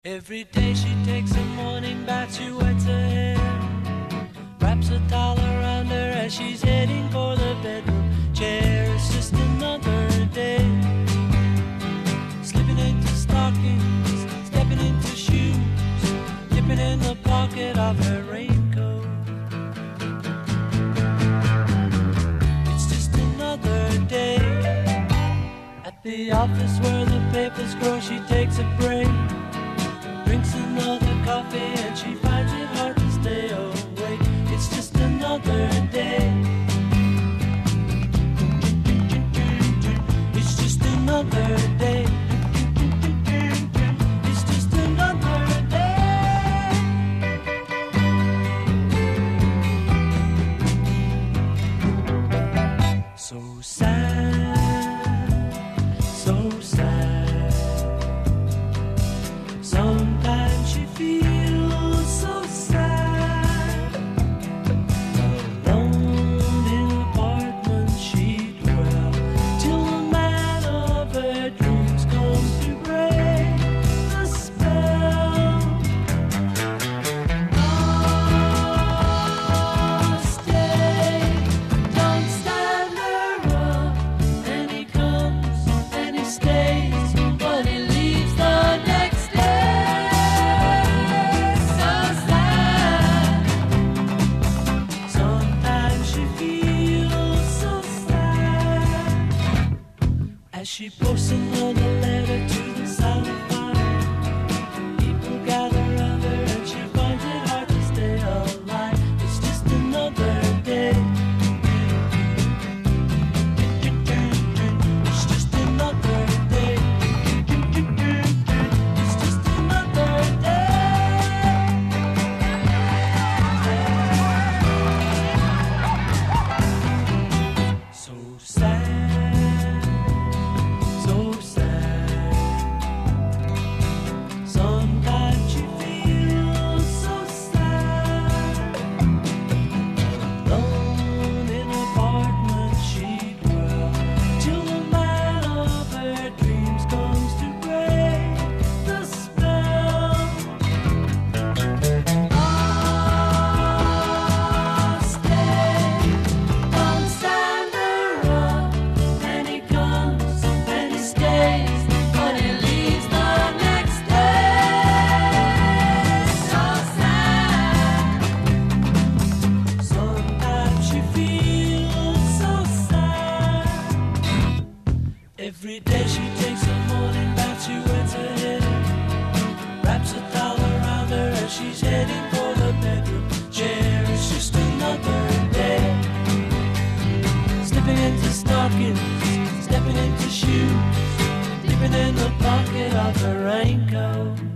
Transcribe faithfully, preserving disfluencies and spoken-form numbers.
Every day she takes a morning bath, she wets her hair, wraps a towel around her as she's heading for the bedroom chair. It's just another day, slipping into stockings, stepping into shoes, dipping in the pocket of her raincoat. It's just another day, at the office where the papers grow, she takes a break, drinks another coffee and she finds it hard to stay awake. It's just another day. It's just another day. It's just another day. So sad, so sad. Sometimes she feels so sad, alone in an apartment she'd dwell, till the man of her dreams comes to break the spell. Oh, stay, don't stand her up, and he comes and he stays, but he leaves the next day. As she posts another letter to the silent fire, people gather around her and she finds it hard to stay alive. It's just another day. It's just another day. It's just another day. So sad, so sad. Sometimes she feels so sad, alone in an apartment she'd dwell, till the man of her dreams comes to break the spell. Oh, stay, don't stand her up, and he comes and he stays, but he leaves the next day. So sad. Sometimes she feels so sad. Every day she takes a morning bath, she wets her head, wraps a towel around her as she's heading for the bedroom chair. It's just another day, slipping into stockings, stepping into shoes, dipping in the pocket of her raincoat.